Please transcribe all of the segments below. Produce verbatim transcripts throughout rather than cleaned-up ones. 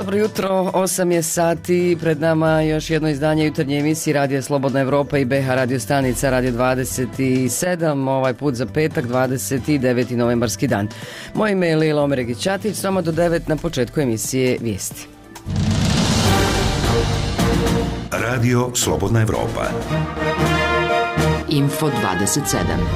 Dobro jutro, osam je sati, pred nama još jedno izdanje jutarnje emisije Radija Slobodna Evropa i B H radio stanica Radio dvadeset sedam, ovaj put za petak, dvadeset deveti novembarski dan. Moje ime je Lila Omeregić-Ćatić, samo do devet na početku emisije Vijesti. Radio Slobodna Evropa. Info dvadeset sedam.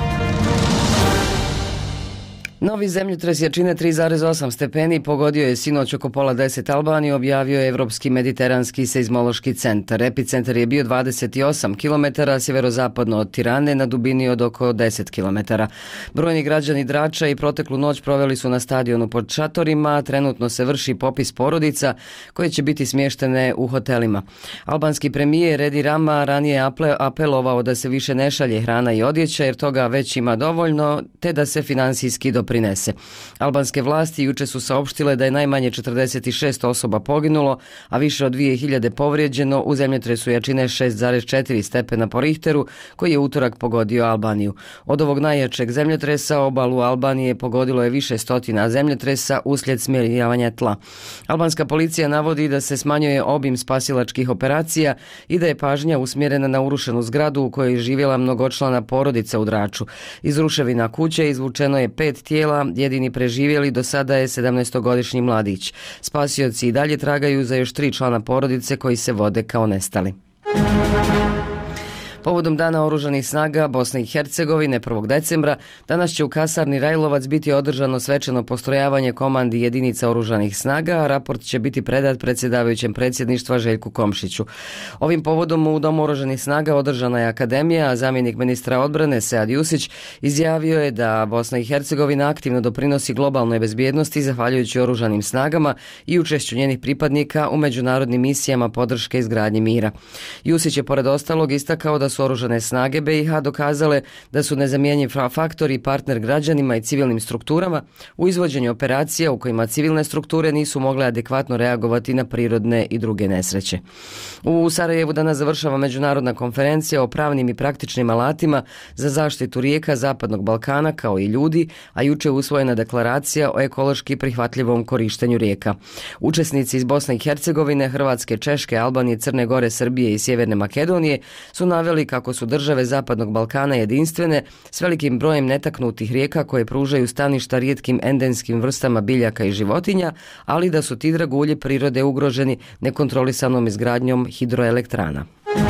Novi zemljotres jačine tri zarez osam stepeni pogodio je sinoć oko pola deset Albaniju, objavio je Evropski mediteranski seizmološki centar. Epicentar je bio dvadeset osam kilometara sjeverozapadno od Tirane na dubini od oko deset kilometara. Brojni građani Drača i proteklu noć proveli su na stadionu pod šatorima, trenutno se vrši popis porodica koje će biti smještene u hotelima. Albanski premijer Edi Rama ranije apelovao da se više ne šalje hrana i odjeća jer toga već ima dovoljno, te da se finansijski doprinese. Prinese. Albanske vlasti juče su saopštile da je najmanje četrdeset šest osoba poginulo, a više od dvije hiljade povrijeđeno u zemljotresu jačine šest zarez četiri stepena po Richteru, koji je utorak pogodio Albaniju. Od ovog najjačeg zemljotresa obalu Albanije pogodilo je više stotina zemljotresa uslijed smjerijavanja tla. Albanska policija navodi da se smanjuje obim spasilačkih operacija i da je pažnja usmjerena na urušenu zgradu u kojoj je živjela mnogočlana porodica u Draču. Iz ruševina kuće izvučeno je pet tijela, jedini preživjeli do sada je sedamnaestogodišnji mladić. Spasioci i dalje tragaju za još tri člana porodice koji se vode kao nestali. Povodom Dana oružanih snaga Bosne i Hercegovine prvog decembra, danas će u kasarni Rajlovac biti održano svečano postrojavanje komandi jedinica oružanih snaga, a raport će biti predat predsjedavajućem predsjedništva Željku Komšiću. Ovim povodom u Domu oružanih snaga održana je akademija, a zamjenik ministra odbrane Sead Jusić izjavio je da Bosna i Hercegovina aktivno doprinosi globalnoj bezbjednosti zahvaljujući oružanim snagama i učešću njenih pripadnika u međunarodnim misijama podrške izgradnji mira. Jusić je pored ostalog istakao da su oružane snage B i H dokazale da su nezamjenjiv faktor i partner građanima i civilnim strukturama u izvođenju operacija u kojima civilne strukture nisu mogle adekvatno reagovati na prirodne i druge nesreće. U Sarajevu danas završava međunarodna konferencija o pravnim i praktičnim alatima za zaštitu rijeka Zapadnog Balkana kao i ljudi, a juče je usvojena deklaracija o ekološki prihvatljivom korištenju rijeka. Učesnici iz Bosne i Hercegovine, Hrvatske, Češke, Albanije, Crne Gore, Srbije i Sjeverne Makedonije su naveli kako su države Zapadnog Balkana jedinstvene s velikim brojem netaknutih rijeka koje pružaju staništa rijetkim endemskim vrstama biljaka i životinja, ali da su ti dragulji prirode ugroženi nekontrolisanom izgradnjom hidroelektrana.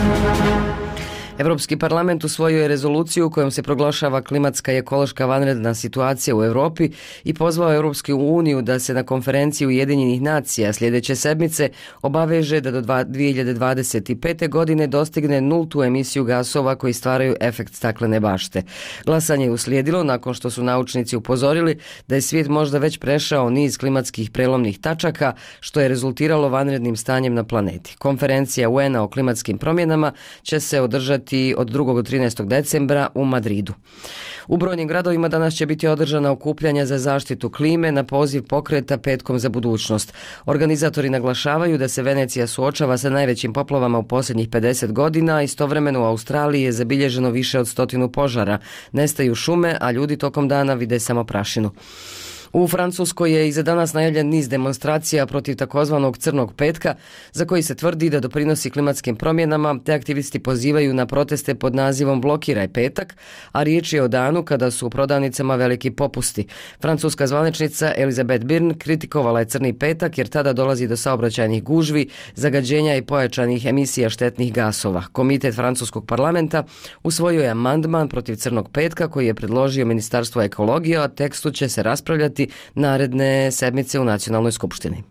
Europski parlament usvojio je rezoluciju kojom se proglašava klimatska i ekološka vanredna situacija u Europi i pozvao Europsku uniju da se na konferenciji Ujedinjenih nacija sljedeće sedmice obaveže da do dvije hiljade dvadeset pete. godine dostigne nultu emisiju gasova koji stvaraju efekt staklene bašte. Glasanje je uslijedilo nakon što su naučnici upozorili da je svijet možda već prešao niz klimatskih prelomnih tačaka, što je rezultiralo vanrednim stanjem na planeti. Konferencija U N-a o klimatskim promjenama će se održati od drugog do trinaestog decembra u Madridu. U brojnim gradovima danas će biti održana okupljanja za zaštitu klime na poziv pokreta Petkom za budućnost. Organizatori naglašavaju da se Venecija suočava sa najvećim poplavama u posljednjih pedeset godina, a istovremeno u Australiji je zabilježeno više od stotinu požara. Nestaju šume, a ljudi tokom dana vide samo prašinu. U Francuskoj je i za danas najavljen niz demonstracija protiv takozvanog crnog petka, za koji se tvrdi da doprinosi klimatskim promjenama, te aktivisti pozivaju na proteste pod nazivom Blokiraj petak, a riječ je o danu kada su u prodavnicama veliki popusti. Francuska zvaničnica Elisabeth Birn kritikovala je crni petak jer tada dolazi do saobraćajnih gužvi, zagađenja i pojačanih emisija štetnih gasova. Komitet francuskog parlamenta usvojio je amandman protiv crnog petka koji je predložio Ministarstvo ekologije, a tekstu će se raspravljati naredne sedmice u Nacionalnoj skupštini.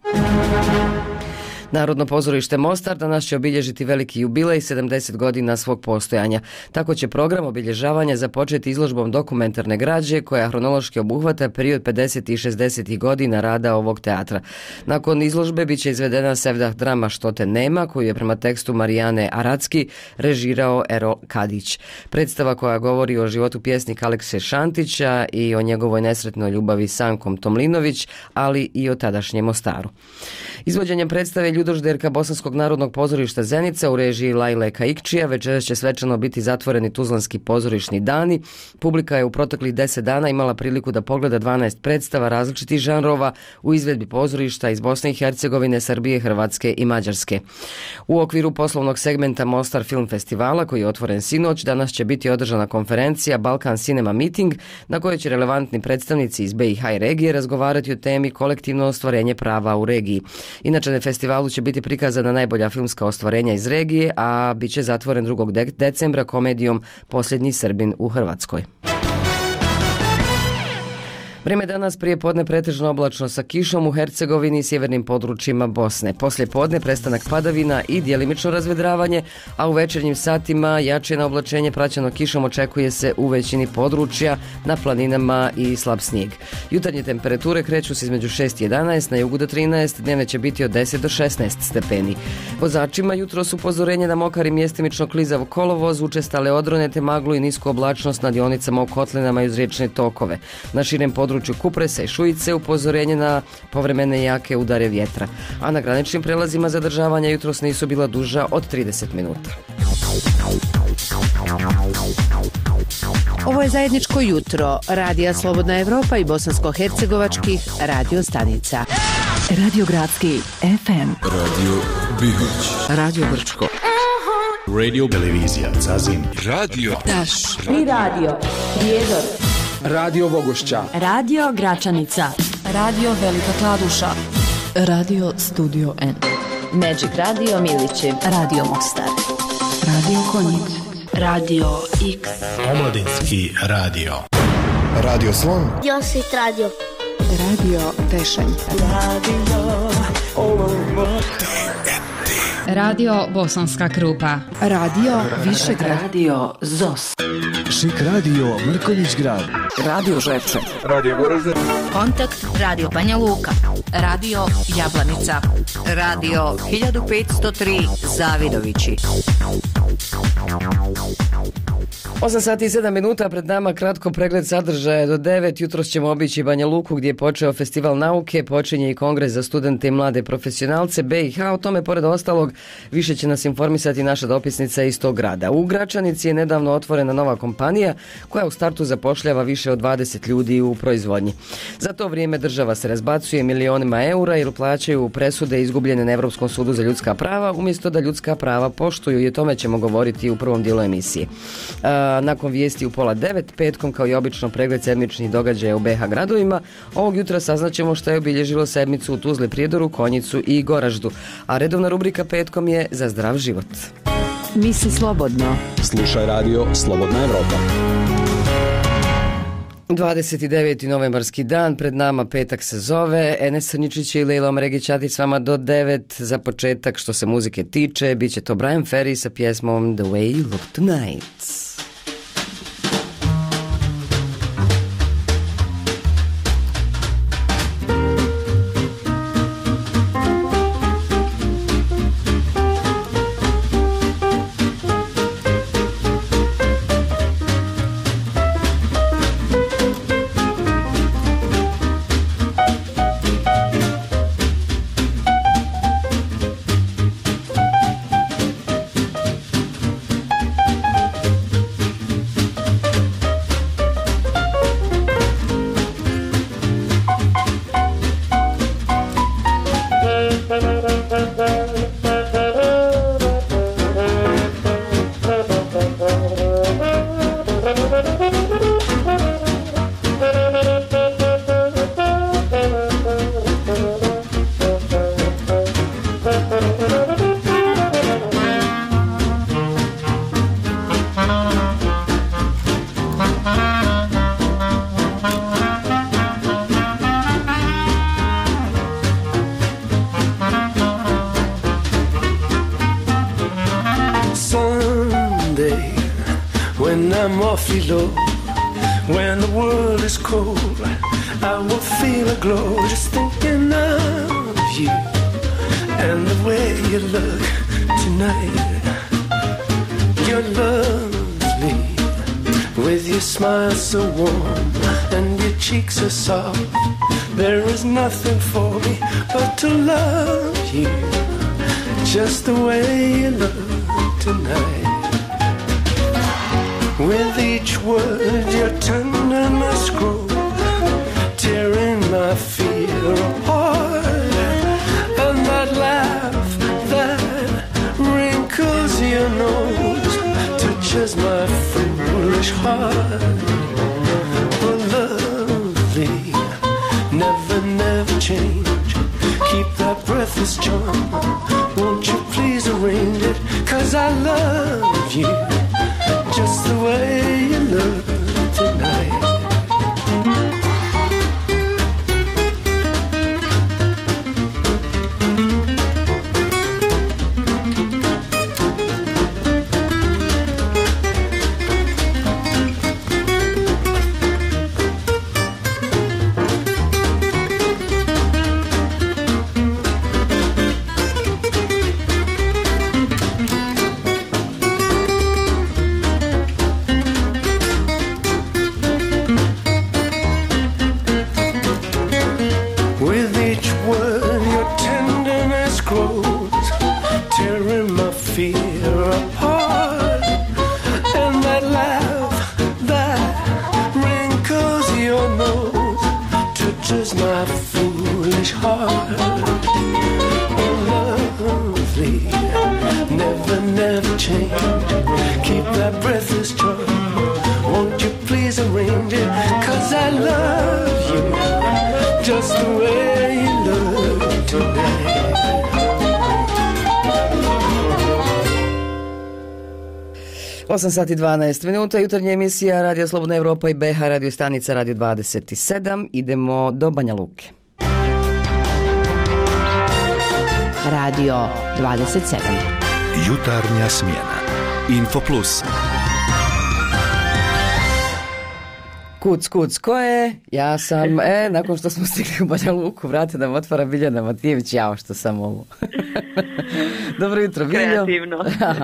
Narodno pozorište Mostar danas će obilježiti veliki jubilej sedamdeset godina svog postojanja. Tako će program obilježavanja započeti izložbom dokumentarne građe koja hronološki obuhvata period pedesetih i šezdesetih godina rada ovog teatra. Nakon izložbe bit će izvedena sevdah drama Što te nema, koju je prema tekstu Marijane Aracki režirao Erol Kadić. Predstava koja govori o životu pjesnika Alekse Šantića i o njegovoj nesretnoj ljubavi s Ankom Tomlinović, ali i o tadašnjem Mostaru. Izvođenjem predstave ljudožderka Bosanskog narodnog pozorišta Zenica u režiji Lajle Kaikčija večeras će svečano biti zatvoreni Tuzlanski pozorišni dani. Publika je u proteklih deset dana imala priliku da pogleda dvanaest predstava različitih žanrova u izvedbi pozorišta iz Bosne i Hercegovine, Srbije, Hrvatske i Mađarske. U okviru poslovnog segmenta Mostar Film Festivala, koji je otvoren sinoć, danas će biti održana konferencija Balkan Cinema Meeting, na kojoj će relevantni predstavnici iz be i ha i regije razgovarati o temi kolektivno ostvarenje prava u regiji. Inače, na festivalu će biti prikazana najbolja filmska ostvarenja iz regije, a bit će zatvoren drugog decembra komedijom Posljednji Srbin u Hrvatskoj. Vrijeme danas prije podne pretežno oblačno sa kišom u Hercegovini i sjevernim područjima Bosne. Poslije podne prestanak padavina i djelimično razvedravanje, a u večernjim satima jače na oblačenje praćeno kišom očekuje se u većini područja, na planinama i slab snijeg. Jutarnje temperature kreću se između šest i jedanaest, na jugu do trinaest, dnevne će biti od deset do šesnaest stepeni. Vozačima jutros upozorenje na mokar i mjestimično klizav kolovoz, učestale odrone te maglu i nisku oblačnost na dionicama u kotlinama i uz riječne tokove. Na širem području području Kupresa i Šujice upozorenje na povremene jake udare vjetra, a na graničnim prelazima zadržavanja jutros nisu bila duža od trideset minuta. Ovo je zajedničko jutro Radija Slobodna Evropa i bosansko-hercegovačkih radio stanica. Radio Gradski ef em, Radio Bihoć, Radio Brčko, Radio Televizija Zazin, Radio Daš, Tri radio, Prijedor, Radio Vogošća, Radio Gračanica, Radio Velika Kladuša, Radio Studio N, Magic Radio Milići, Radio Mostar, Radio Konjic, Radio X, Omladinski radio, Radio Slon, Josit Radio, Radio Tešanj, Radio Olomouc, Radio Bosanska Krupa, Radio Višegrad, Radio Zos, Šik radio Mrkonjić Grad, Radio Žepče, Radio Goražde, Kontakt Radio Banja Luka, Radio Jablanica, Radio hiljadu petsto tri Zavidovići. osam sati i sedam minuta, pred nama kratko pregled sadržaja do devet. Jutros ćemo obići Banja Luku gdje je počeo Festival nauke, počinje i kongres za studente i mlade profesionalce be i ha. O tome, pored ostalog, više će nas informisati naša dopisnica iz tog grada. U Gračanici je nedavno otvorena nova kompanija koja u startu zapošljava više od dvadeset ljudi u proizvodnji. Za to vrijeme država se razbacuje milionima eura jer plaćaju presude izgubljene na Europskom sudu za ljudska prava umjesto da ljudska prava poštuju, i o tome ćemo govoriti u prvom dijelu emisije. Nakon vijesti u pola devet, petkom kao i obično pregled sedmičnih događaja u be ha gradovima. Ovog jutra saznaćemo što je obilježilo sedmicu u Tuzli, Prijedoru, Konjicu i Goraždu. A redovna rubrika petkom je Za zdrav život. Misli slobodno. Slušaj radio Slobodna Evropa. dvadeset deveti novembarski dan, pred nama petak se zove. Enes Crnjičić i Lejla Omregićati s vama do devet. Za početak, što se muzike tiče, bit će to Brian Ferry sa pjesmom The Way You Look Tonight. When the world is cold, I will feel a glow just thinking of you and the way you look tonight. You're lovely with your smile so warm and your cheeks are soft. There is nothing for me but to love you. just the way you look tonight. With each word your tenderness grows, tearing my fear apart. And that laugh that wrinkles your nose touches my foolish heart. Oh, lovely, never, never change. Keep that breathless charm. Won't you please arrange it? 'Cause I love you just the way you look tonight. osam sati dvanaest minuta, jutarnja emisija Radio Slobodna Evropa i B H radio stanica Radio dvadeset sedam. Idemo do Banja Luke. Radio dvadeset sedam. Jutarnja smjena. Info Plus. Kuc, kuc, ko je? Ja sam, e, nakon što smo stigli u Banja Luku, vrate nam otvara Biljana Matijević, jao što sam ovo. Dobro jutro, Biljo. Kreativno.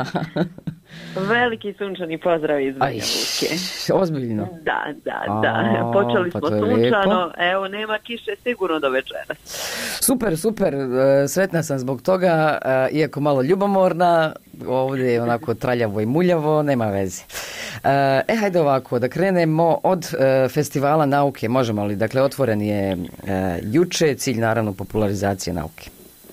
Veliki sunčani pozdrav iz Banja Luke. Ozbiljno? Da, da, da. Počeli smo pa sunčano, evo nema kiše sigurno do večeras. Super, super, sretna sam zbog toga, iako malo ljubomorna, ovdje je onako traljavo i muljavo, nema veze. E, hajde ovako, da krenemo od festivala nauke, možemo li? Dakle, otvoren je juče, cilj naravno popularizacije nauke.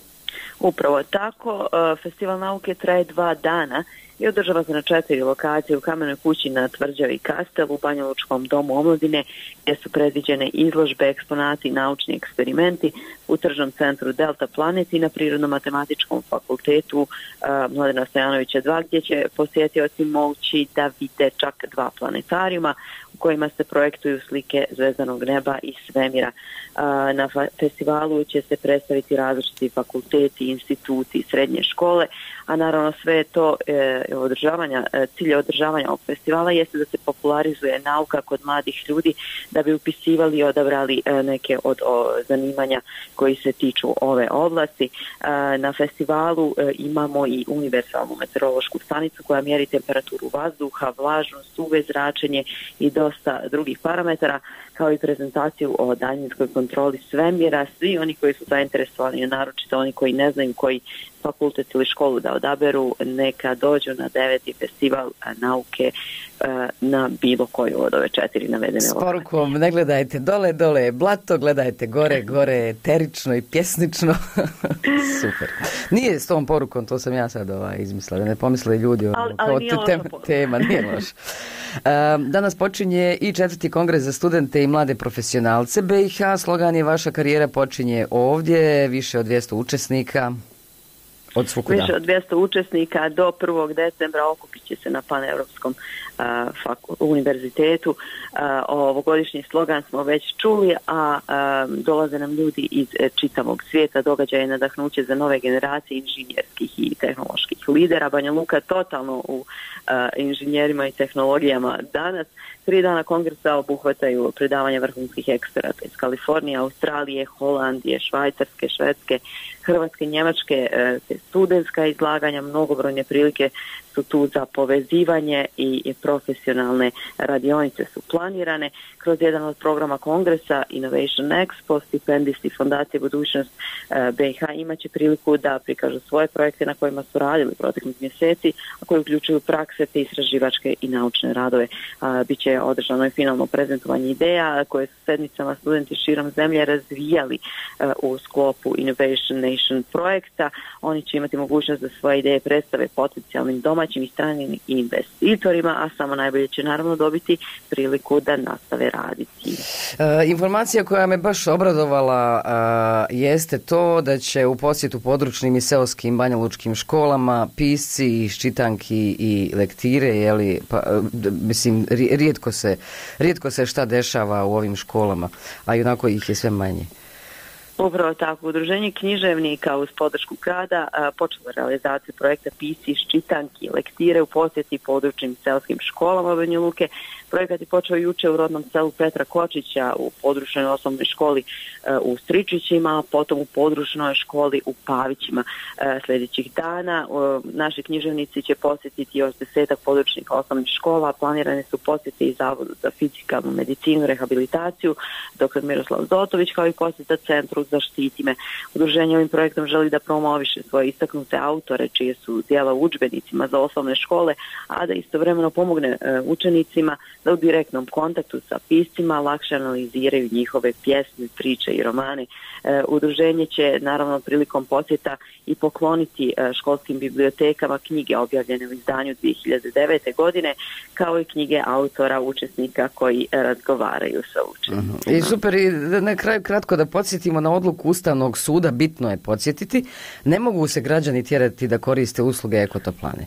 Upravo tako, festival nauke traje dva dana i održava se na četiri lokacije: u Kamenoj kući na Tvrđavi Kastel, u Banja Lučkom domu omladine gdje su predviđene izložbe, eksponati, naučni eksperimenti, u Tržnom centru Delta Planet i na Prirodno-matematičkom fakultetu uh, Mladena Stojanovića dva, gdje će posjetioci moći da vide čak dva planetarijuma u kojima se projektuju slike zvezdanog neba i svemira. Uh, na fa- festivalu će se predstaviti različiti fakulteti, instituti i srednje škole, a naravno sve to e, održavanja, e, cilj održavanja ovog festivala jeste da se popularizuje nauka kod mladih ljudi, da bi upisivali i odabrali e, neke od o, zanimanja koji se tiču ove oblasti. E, na festivalu e, imamo i univerzalnu meteorološku stanicu koja mjeri temperaturu vazduha, vlažnost, U V zračenje i dosta drugih parametara, kao i prezentaciju o daljinskoj kontroli svemira. Svi oni koji su zainteresovani, naročito oni koji ne znaju koji fakultet ili školu da odaberu, neka dođu na deveti festival nauke na bilo koju od ove četiri navedene s porukom, ne gledajte dole, dole je blato, gledajte gore, gore je eterično i pjesnično. Super. Nije s tom porukom, to sam ja sad ovaj izmislila, da ne pomisle ljudi o ali, ali tema, tema, nije loš. Um, danas počinje i četvrti kongres za studente i mlade profesionalce B i H. Slogan je vaša karijera počinje ovdje, više od dvjesto učesnika. Od svukuda. Više od dvjesto učesnika do prvog decembra okupit će se na Paneuropskom uh, faku, univerzitetu. Uh, ovogodišnji slogan smo već čuli, a uh, dolaze nam ljudi iz uh, čitavog svijeta. Događaj je nadahnuće za nove generacije inženjerskih i tehnoloških lidera. Banja Luka totalno u uh, inženjerima i tehnologijama danas. Tri dana kongresa obuhvataju predavanja vrhunskih eksperata iz Kalifornije, Australije, Holandije, Švajcarske, Švedske, hrvatske, njemačke, te studentska izlaganja, mnogobrojne prilike su tu za povezivanje i profesionalne radionice su planirane. Kroz jedan od programa kongresa Innovation Expo, stipendisti Fondacije Budućnost B iH imaće priliku da prikažu svoje projekte na kojima su radili proteklih mjeseci, a koji uključuju prakse te istraživačke i naučne radove. Biće održano i finalno prezentovanje ideja koje su sedmicama studenti širom zemlje razvijali u sklopu Innovation Nation projekta. Oni će imati mogućnost da svoje ideje predstave potencijalnim domaćim i stranim investitorima, a samo najbolje će naravno dobiti priliku da nastave raditi. E, informacija koja me baš obradovala a, jeste to da će u posjetu područnim i seoskim banjalučkim školama pisci, ščitanki i lektire, jeli, pa, mislim, rijetko se, rijetko se šta dešava u ovim školama, a i onako ih je sve manje. Upravo tako, Udruženje književnika uz podršku grada počelo realizaciju projekta Pisci, ščitanki, lektire u posjeti područnim seoskim školama Banja Luke. Projekat je počeo juče u rodnom selu Petra Kočića u područnoj osnovnoj školi u Stričićima, a potom u područnoj školi u Pavićima. Sljedećih dana naši književnici će posjetiti još desetak područnih osnovnih škola. Planirane su posjete i Zavodu za fizikalnu medicinu, rehabilitaciju, doktor Miroslav Zotović, kao i posjeta Centru Zaštiti me. Udruženje ovim projektom želi da promoviše svoje istaknute autore čije su djela u udžbenicima za osnovne škole, a da istovremeno pomogne učenicima da u direktnom kontaktu sa piscima lakše analiziraju njihove pjesme, priče i romane. E, udruženje će naravno prilikom posjeta i pokloniti e, školskim bibliotekama knjige objavljene u izdanju dvije hiljade devete. godine, kao i knjige autora, učesnika koji e, razgovaraju sa učenicima. Uh-huh. I super, i na kraju kratko da podsjetimo na odluku Ustavnog suda, bitno je podsjetiti, ne mogu se građani tjerati da koriste usluge ekotoplane.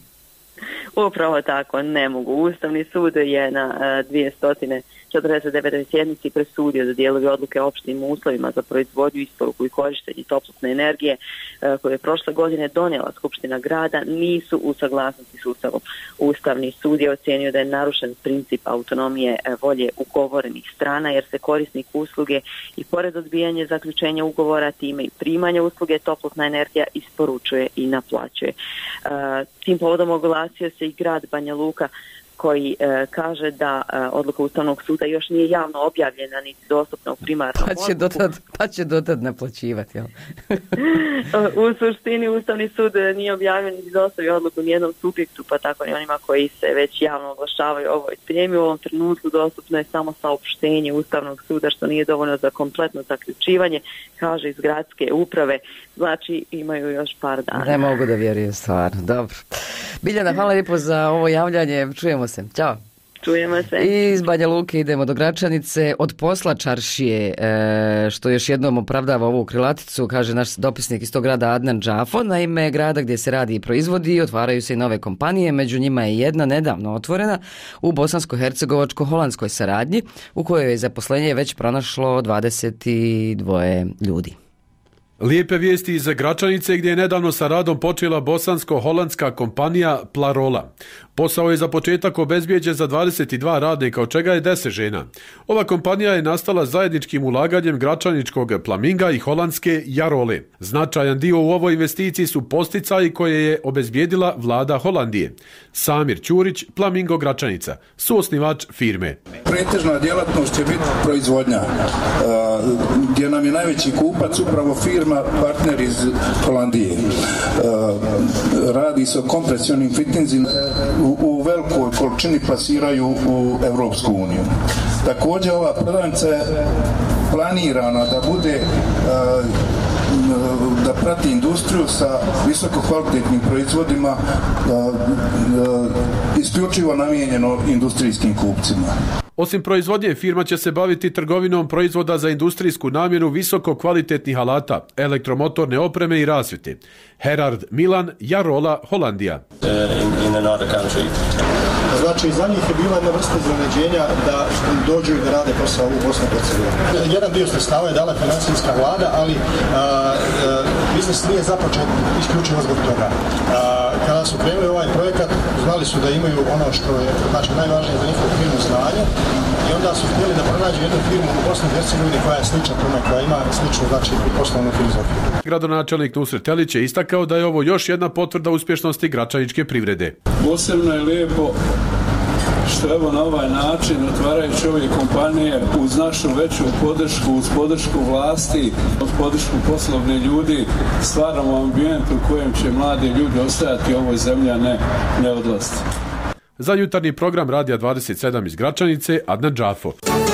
Upravo tako, ne mogu. Ustavni sud je na dvjesto četrdeset devetoj sjednici presudio da dijelovi odluke o opštim uslovima za proizvodnju, isporuku i korištenje toplotne energije koje je prošle godine donijela Skupština grada nisu u saglasnosti s Ustavom. Ustavni sud je ocijenio da je narušen princip autonomije volje ugovorenih strana, jer se korisnik usluge i pored odbijanja zaključenja ugovora, time i primanja usluge, toplotna energija isporučuje i naplaćuje. Tim povodom oglasio se i grad Banja Luka, koji e, kaže da e, odluka Ustavnog suda još nije javno objavljena niti dostupna u primarnom pa će dotad, pa će dotad naplaćivati, jel? U suštini Ustavni sud nije objavio niti dostavio odluku nijednom subjektu, pa tako i onima koji se već javno oglašavaju o ovoj temi. U ovom trenutku dostupno je samo saopštenje Ustavnog suda, što nije dovoljno za kompletno zaključivanje, kaže iz gradske uprave. Znači imaju još par dana. Ne mogu da vjerujem, stvarno. Dobro. Biljana, hvala lijepo za ovo javljanje. Čujemo se. Ćao. Čujemo se. I iz Banja Luke idemo do Gračanice. Od posla čaršije, e, što još jednom opravdava ovu krilaticu, kaže naš dopisnik iz tog grada Adnan Džafo. Naime, grada gdje se radi i proizvodi, otvaraju se i nove kompanije. Među njima je jedna nedavno otvorena u bosansko-hercegovačko-holandskoj saradnji, u kojoj je zaposlenje već pronašlo dvadeset dva ljudi. Lijepe vijesti iz Gračanice, gdje je nedavno sa radom počela bosansko-holandska kompanija Plarola. Posao je za početak obezbijeđen za dvadeset dva radnika, od čega je deset žena. Ova kompanija je nastala zajedničkim ulaganjem gračaničkog Plaminga i holandske Jarole. Značajan dio u ovoj investiciji su posticaji koje je obezbijedila vlada Holandije. Samir Ćurić, Plamingo Gračanica, suosnivač firme. Pretežna djelatnost će biti proizvodnja, gdje nam je najveći kupac upravo firma partner iz Holandije. Radi se o kompresionim fittinzima, u, u velikoj količini plasiraju u Europsku uniju. Također ova prodavnica je planirana da bude da prati industriju sa visoko kvalitetnim proizvodima, isključivo namijenjeno industrijskim kupcima. Osim proizvodnje, firma će se baviti trgovinom proizvoda za industrijsku namjenu visoko kvalitetnih alata, elektromotorne opreme i rasvjete. Herard Milan, Jarola, Holandija. Znači, za njih je bila jedna vrsta iznenađenja da dođu i da rade posao u Bosni i Hercegovini. Jedan dio sredstava je dala financijska vlada, ali a, a, biznis nije započet isključivo zbog toga. Kada su krenuli ovaj projekat, znali su da imaju ono što je znači, najvažnije za njihovu firmu znanje i onda su htjeli da pronađu jednu firmu u Bosni i Hercegovini koja je slična tome, koja ima sličnu znači, poslovnu filozofiju. Gradonačelnik Nusret Telić je istakao da je ovo još jedna potvrda uspješnosti gračaničke privrede. Posebno je lijepo što evo na ovaj način otvarajući ove kompanije uz našu veću podršku, uz podršku vlasti, uz podršku poslovnih ljudi stvaramo ambijent u kojem će mladi ljudi ostajati u ovoj zemlji, a ne, ne odlaziti. Za jutarnji program Radija dvadeset sedam iz Gračanice, Adnan Džafo.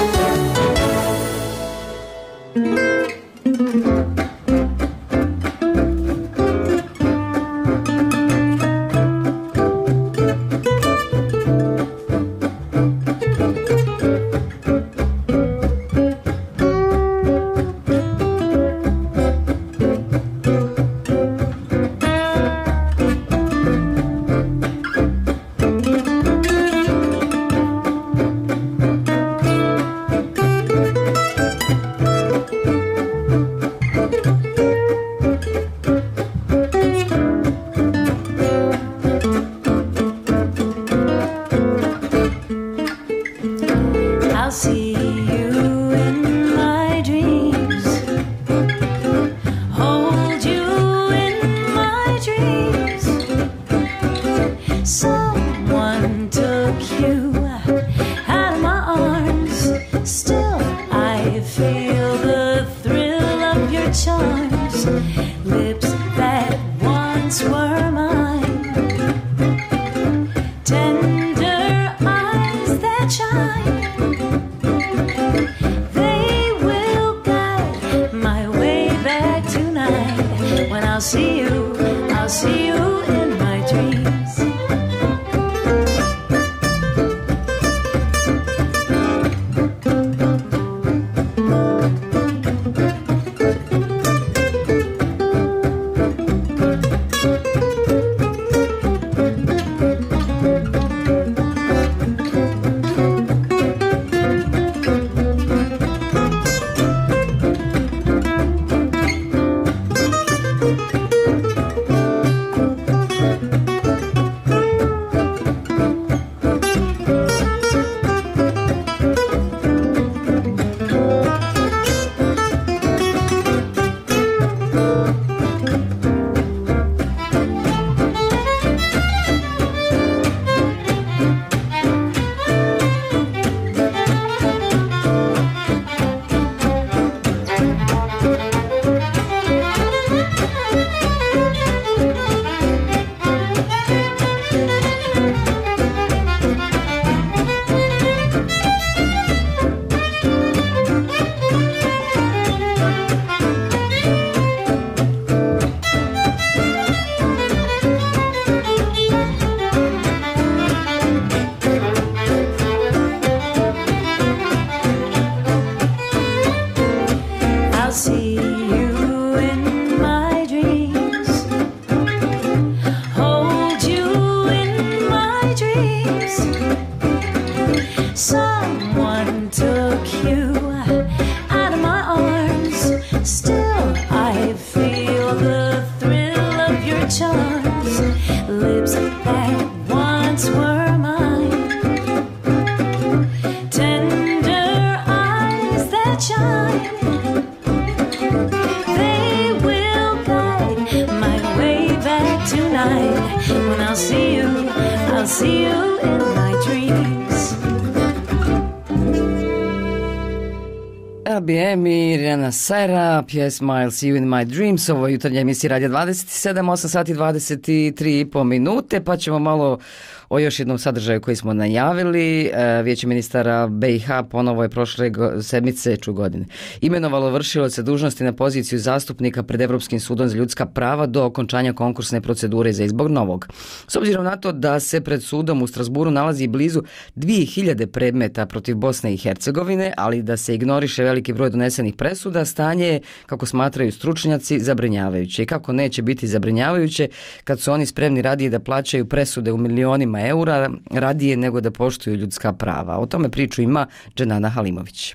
R B M i Rihanna Sara, pjesma I'll See You in My Dreams. Ovo je jutarnja emisija Radija dvadeset sedam, osam sati dvadeset tri i pol minute, pa ćemo malo o još jednom sadržaju koji smo najavili. Vijeće ministara B i H ponovo je prošle sedmice ču godine imenovalo vršioca dužnosti na poziciju zastupnika pred Europskim sudom za ljudska prava do okončanja konkursne procedure za izbor novog. S obzirom na to da se pred sudom u Strasburu nalazi blizu dvije hiljade predmeta protiv Bosne i Hercegovine, ali da se ignoriše veliki broj donesenih presuda, stanje je, kako smatraju stručnjaci, zabrinjavajuće. I kako neće biti zabrinjavajuće kad su oni spremni radije da plaćaju presude u milionima eura radije nego da poštuju ljudska prava. O tome priču ima Dženana Halimović.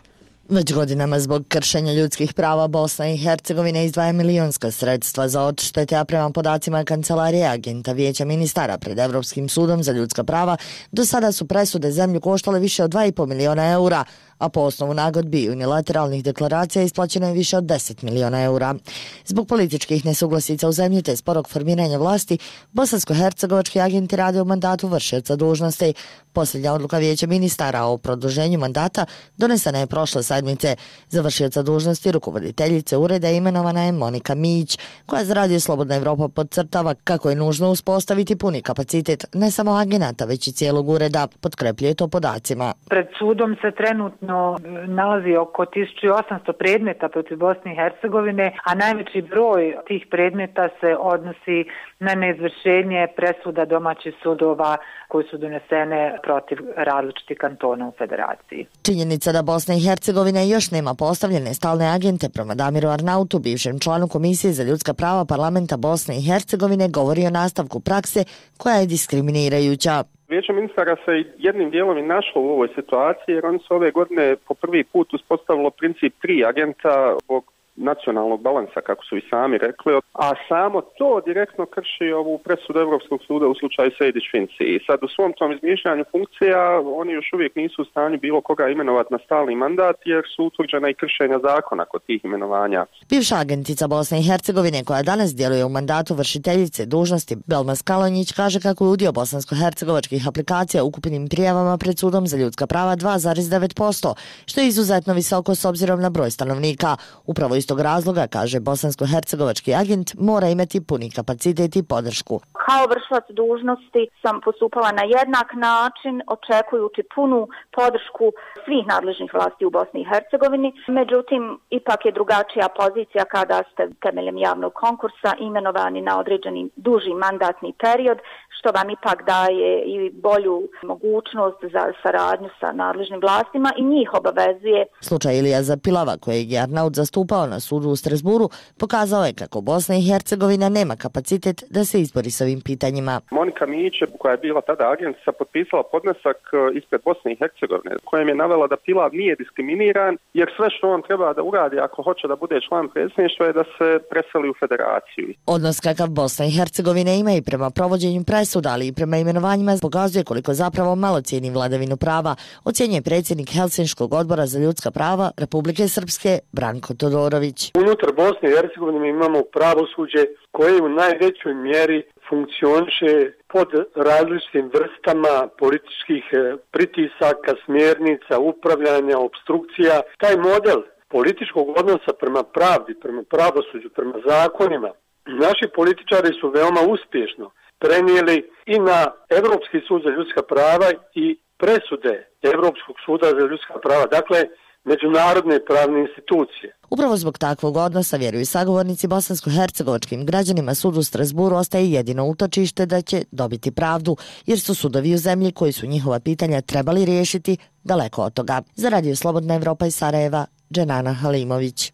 Već godinama zbog kršenja ljudskih prava Bosna i Hercegovina izdvaja milionska sredstva za odštete, a prema podacima Kancelarije agenta Vijeća ministara pred Evropskim sudom za ljudska prava, do sada su presude zemlju koštale više od dva i pol miliona eura, a po osnovu nagodbi i unilateralnih deklaracija isplaćeno je više od deset miliona eura. Zbog političkih nesuglasica u zemlji te sporog formiranja vlasti, bosansko-hercegovački agenti rade u mandatu vršioca dužnosti. Posljednja odluka Vijeća ministara o produženju mandata donesena je prošle sedmice. Za vršioca dužnosti rukovoditeljice ureda imenovana je Monika Mić, koja za Radio Slobodna Evropa podcrtava kako je nužno uspostaviti puni kapacitet ne samo agenata, već i cijelog ureda. Potkrepljuje to podacima. Pred sudom se trenutno nalazi oko tisuću osamsto predmeta protiv Bosne i Hercegovine, a najveći broj tih predmeta se odnosi na neizvršenje presuda domaćih sudova koje su donesene protiv različitih kantona u federaciji. Činjenica da Bosna i Hercegovina još nema postavljene stalne agente prema Damiru Arnautu, bivšem članu Komisije za ljudska prava Parlamenta Bosne i Hercegovine, govori o nastavku prakse koja je diskriminirajuća. Vijeće ministara se jednim dijelom i našlo u ovoj situaciji jer oni su ove godine po prvi put uspostavilo princip tri agenta zbog nacionalnog balansa, kako su i sami rekli, a samo to direktno krši ovu presudu Europskog suda u slučaju Sejdić-Finci. I sad u svom tom izmišljanju funkcija oni još uvijek nisu u stanju bilo koga imenovati na stalni mandat jer su utvrđena i kršenja zakona kod tih imenovanja. Bivša agentica Bosne i Hercegovine koja danas djeluje u mandatu vršiteljice dužnosti Belma Skalonjić kaže kako je udio bosansko-hercegovačkih aplikacija u ukupnim prijavama pred sudom za ljudska prava dva zarez devet posto, što je izuzetno visoko s obzirom na broj stanovnika. Upravo iz tog razloga, kaže bosansko-hercegovački agent, mora imati puni kapacitet i podršku. Kao vršilac dužnosti sam postupala na jednak način, očekujući punu podršku svih nadležnih vlasti u Bosni i Hercegovini. Međutim, ipak je drugačija pozicija kada ste temeljem javnog konkursa imenovani na određeni duži mandatni period, što vam ipak daje i bolju mogućnost za saradnju sa nadležnim vlastima i njih obavezuje. Slučaj Ilija Zapilava, kojeg je Arnaut zastupao na sudu u Strasburu, pokazao je kako Bosna i Hercegovina nema kapacitet da se izbori s ovim pitanjima. Monika Mić, koja je bila tada agentica, potpisala podnesak ispred Bosne i Hercegovine, kojem je navela da Pilav nije diskriminiran, jer sve što on treba da uradi ako hoće da bude član predsjedništva je da se preseli u federaciju. Odnos kakav Bosna i Hercegovina ima i prema provođenju presuda, ali i prema imenovanjima pokazuje koliko zapravo malo cijeni vladavinu prava, ocjenjuje predsjednik Helsinškog odbora za ljudska prava Republike Srpske Branko Todorović. Unutar Bosne i Hercegovine imamo pravosuđe koje u najvećoj mjeri funkcioniše pod različitim vrstama političkih pritisaka, smjernica, upravljanja, obstrukcija. Taj model političkog odnosa prema pravdi, prema pravosuđu, prema zakonima, naši političari su veoma uspješno prenijeli i na Europski sud za ljudska prava i presude Europskog suda za ljudska prava, dakle međunarodne pravne institucije. Upravo zbog takvog odnosa, vjeruju sagovornici bosansko-hercegovačkim građanima, sud u Strasburu ostaje jedino utočište da će dobiti pravdu, jer su sudovi u zemlji koji su njihova pitanja trebali riješiti daleko od toga. Za Radio Slobodna Evropa iz Sarajeva, Dženana Halimović.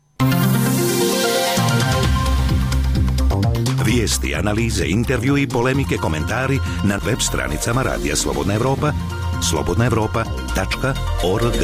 Vijesti, analize, intervju i polemike, komentari na web stranicama Radija Slobodna Evropa, slobodna evropa tačka org.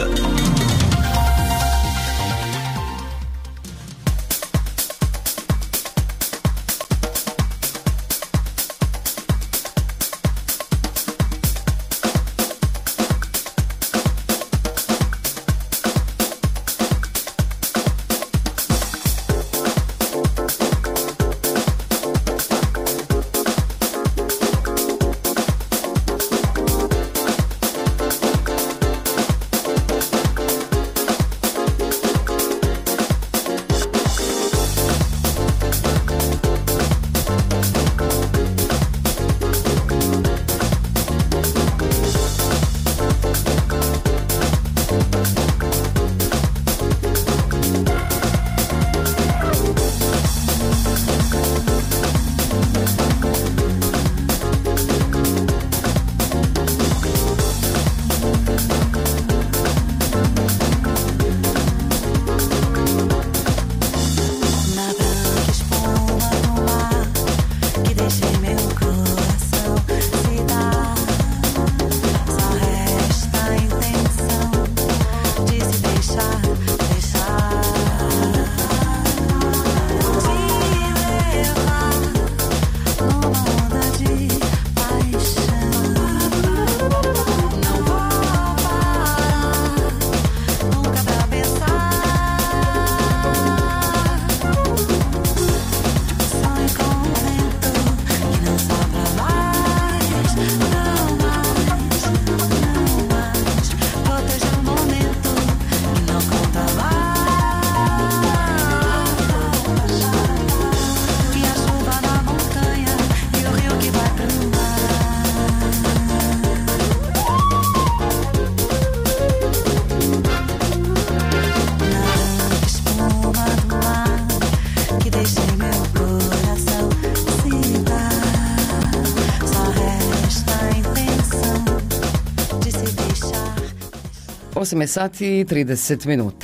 osam je sati i trideset minuta.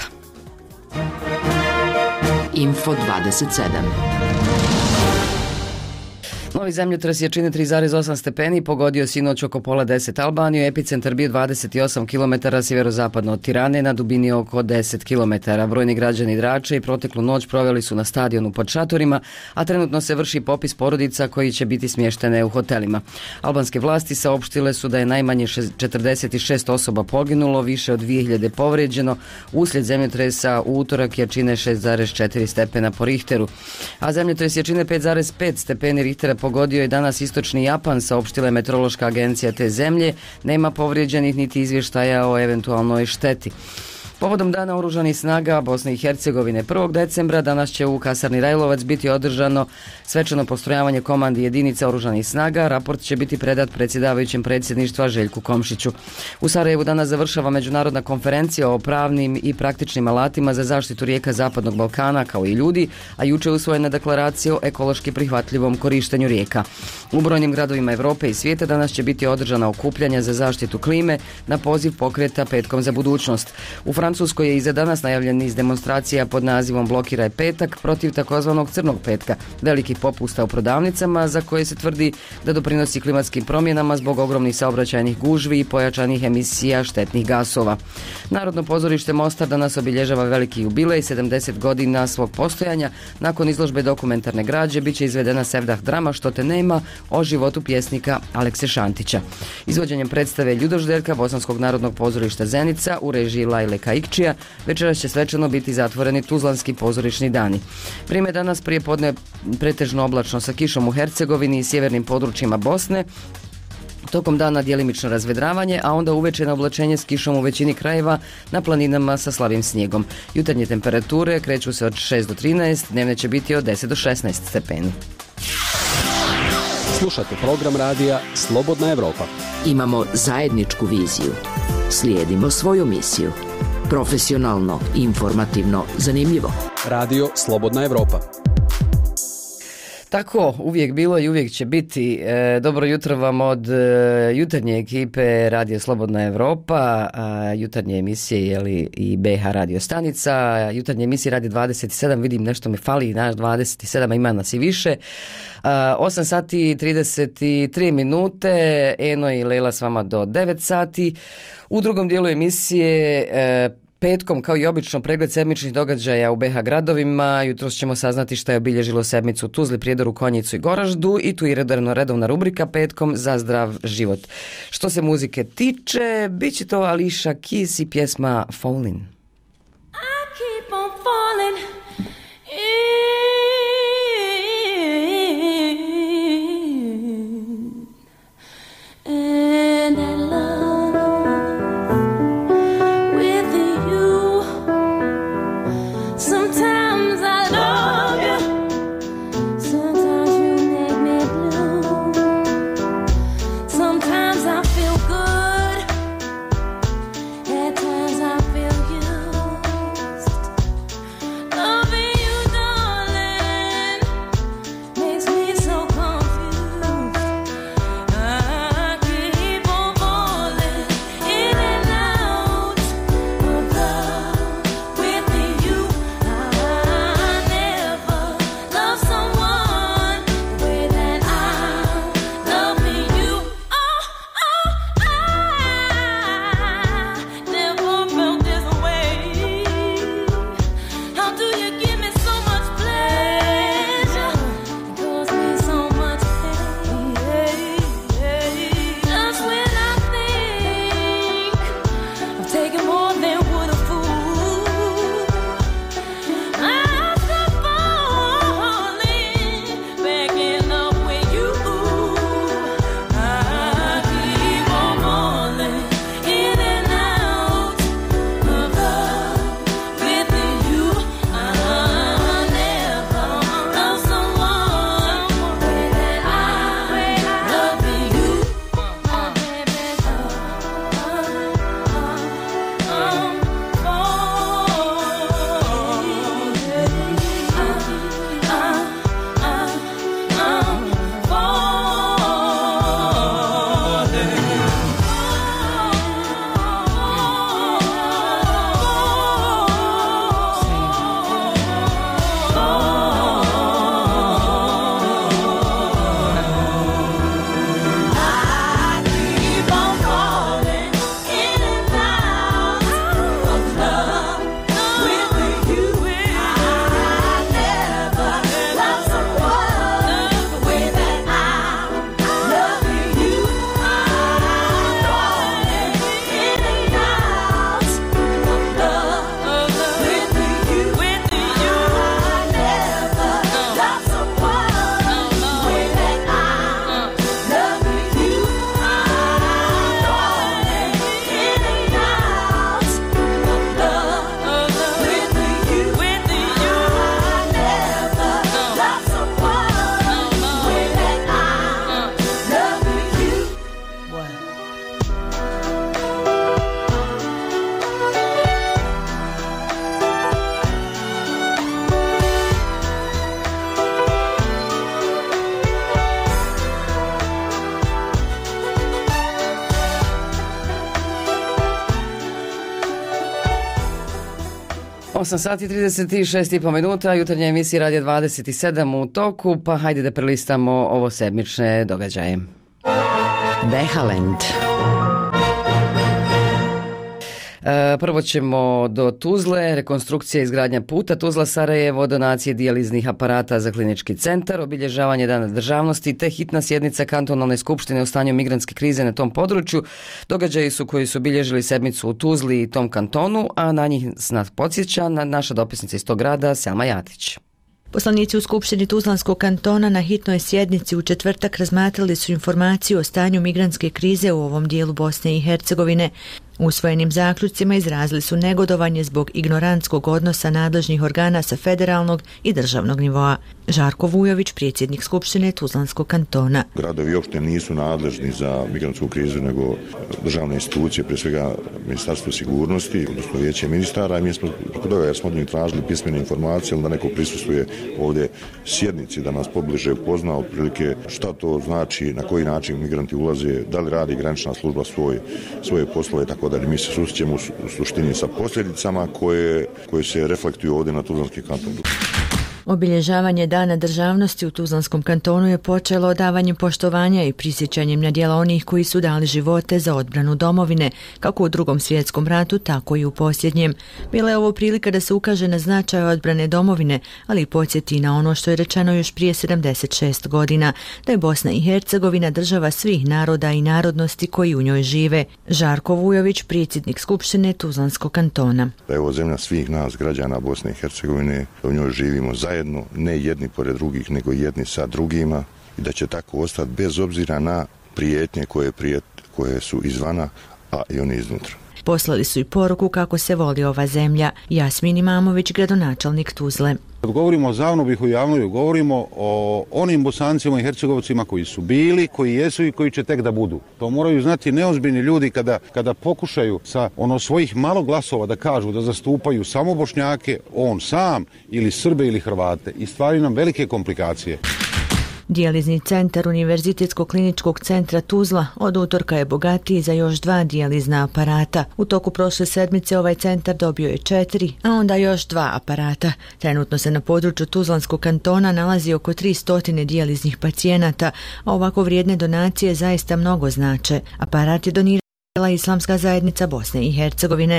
Info dvadeset sedam. Novi zemljotres jačine tri zarez osam stepeni pogodio sinoć oko pola deset Albaniju, epicentar bio dvadeset osam kilometara sjeverozapadno od Tirane na dubini oko deset kilometara. Brojni građani Drače i proteklu noć proveli su na stadionu pod šatorima, a trenutno se vrši popis porodica koji će biti smještene u hotelima. Albanske vlasti saopštile su da je najmanje četrdeset šest osoba poginulo, više od dvije hiljade povrijeđeno uslijed zemljotresa u utorak jačine šest zarez četiri stepena po Richteru. A zemljotres jačine pet zarez pet stepeni Richtera pogodio je danas istočni Japan, saopštila je meteorološka agencija te zemlje. Nema povrijeđenih niti izvještaja o eventualnoj šteti. Povodom Dana oružanih snaga Bosne i Hercegovine prvog decembra danas će u kasarni Rajlovac biti održano svečano postrojavanje komandi jedinica oružanih snaga. Raport će biti predat predsjedavajućem predsjedništva Željku Komšiću. U Sarajevu danas završava međunarodna konferencija o pravnim i praktičnim alatima za zaštitu rijeka Zapadnog Balkana kao i ljudi, a juče je usvojena deklaracija o ekološki prihvatljivom korištenju rijeka. U brojnim gradovima Europe i svijeta danas će biti održana okupljanja za zaštitu klime na poziv pokreta Petkom za budućnost. U Francuskoj je i za danas najavljen niz demonstracija pod nazivom Blokiraj petak protiv takozvanog crnog petka, velikih popusta u prodavnicama za koje se tvrdi da doprinosi klimatskim promjenama zbog ogromnih saobraćajnih gužvi i pojačanih emisija štetnih gasova. Narodno pozorište Mostar danas obilježava veliki jubilej, sedamdeset godina svog postojanja. Nakon izložbe dokumentarne građe bit će izvedena sevdah drama Što te nema o životu pjesnika Alekse Šantića. Izvođenjem predstave Ljudoždeljka Bosanskog narodnog pozorišta Zenica u režiji Lajle Kaikčija večeras će svečano biti zatvoreni Tuzlanski pozorišni dani. Vrijeme danas prije podne pretežno oblačno sa kišom u Hercegovini i sjevernim područjima Bosne. Tokom dana djelimično razvedravanje, a onda uveče na oblačenje s kišom u većini krajeva, na planinama sa slabim snijegom. Jutarnje temperature kreću se od šest do trinaest, dnevne će biti od deset do šesnaest stepeni. Slušate program radija Slobodna Evropa. Imamo zajedničku viziju. Slijedimo svoju misiju. Profesionalno, informativno, zanimljivo. Radio Slobodna Evropa. Tako, uvijek bilo i uvijek će biti. E, dobro jutro vam od e, jutarnje ekipe Radio Slobodna Evropa, a, jutarnje emisije jeli, i B H radio stanica. Jutarnje emisije radi dvadeset sedam, vidim nešto mi fali, naš dvadeset sedam, ima nas i više. A, osam sati i trideset tri minute, Eno i Lela s vama do devet sati. U drugom dijelu emisije e, petkom, kao i obično, pregled sedmičnih događaja u B H gradovima. Jutros ćemo saznati šta je obilježilo sedmicu u Tuzli, Prijedoru, Konjicu i Goraždu i tu je redovno redovna rubrika petkom za zdrav život. Što se muzike tiče, bit će to Alicia Keys i pjesma Fallin'. I keep on falling in, and I love sometimes I love you, sometimes you make me blue. Sometimes I feel good, at times I feel you. osam sati trideset šest i po minuta, jutarnja emisija Radija dvadeset sedam u toku, pa hajde da prelistamo ovo sedmične događaje. Behalend. Prvo ćemo do Tuzle, rekonstrukcija i izgradnja puta Tuzla-Sarajevo, donacije dijaliznih aparata za klinički centar, obilježavanje Dana državnosti te hitna sjednica kantonalne skupštine o stanju migrantske krize na tom području. Događaji su koji su obilježili sedmicu u Tuzli i tom kantonu, a na njih nas podsjeća naša dopisnica iz tog grada Selma Jatić. Poslanici u Skupštini Tuzlanskog kantona na hitnoj sjednici u četvrtak razmatrali su informaciju o stanju migrantske krize u ovom dijelu Bosne i Hercegovine. Usvojenim zaključcima izrazili su negodovanje zbog ignorantskog odnosa nadležnih organa sa federalnog i državnog nivoa. Žarko Vujović, predsjednik Skupštine Tuzlanskog kantona. Gradovi uopšte nisu nadležni za migrantsku krizu, nego državne institucije, prije svega Ministarstvo sigurnosti, odnosno Vijeće ministara. I mi smo preko toga jer smo od njih tražili pismene informacije, ali da neko prisustvuje ovdje sjednici, da nas pobliže upozna otprilike šta to znači, na koji način migranti ulaze, da li radi granična služba svoj, svoje poslove, tako da mi se susrećemo u suštini sa posljedicama koje, koje se reflektuju ovdje na Tuzlanski kanton. Obilježavanje Dana državnosti u Tuzlanskom kantonu je počelo odavanjem poštovanja i prisjećanjem na djela onih koji su dali živote za odbranu domovine, kako u Drugom svjetskom ratu, tako i u posljednjem. Bila je ovo prilika da se ukaže na značaj odbrane domovine, ali i podsjeti na ono što je rečeno još prije sedamdeset šest godina, da je Bosna i Hercegovina država svih naroda i narodnosti koji u njoj žive. Žarko Vujović, predsjednik Skupštine Tuzlanskog kantona. Da je ovo zemlja svih nas, građana Bosne i Hercegovine, da u njoj živimo zajedno. Jedno, ne jedni pored drugih, nego jedni sa drugima i da će tako ostati bez obzira na prijetnje koje, prijet, koje su izvana, a i one iznutra. Poslali su i poruku kako se voli ova zemlja. Jasmin Imamović, gradonačelnik Tuzle. Kad govorimo o Zavnobihu javnoj, govorimo o onim Bosancima i Hercegovcima koji su bili, koji jesu i koji će tek da budu. To moraju znati neozbiljni ljudi kada, kada pokušaju sa ono svojih malo glasova da kažu da zastupaju samo Bošnjake, on sam ili Srbe ili Hrvate i stvari nam velike komplikacije. Dijalizni centar Univerzitetskog kliničkog centra Tuzla od utorka je bogatiji za još dva dijalizna aparata. U toku prošle sedmice ovaj centar dobio je četiri, a onda još dva aparata. Trenutno se na području Tuzlanskog kantona nalazi oko tri stotine dijaliznih pacijenata, a ovako vrijedne donacije zaista mnogo znače. Aparat je donirala Islamska zajednica Bosne i Hercegovine.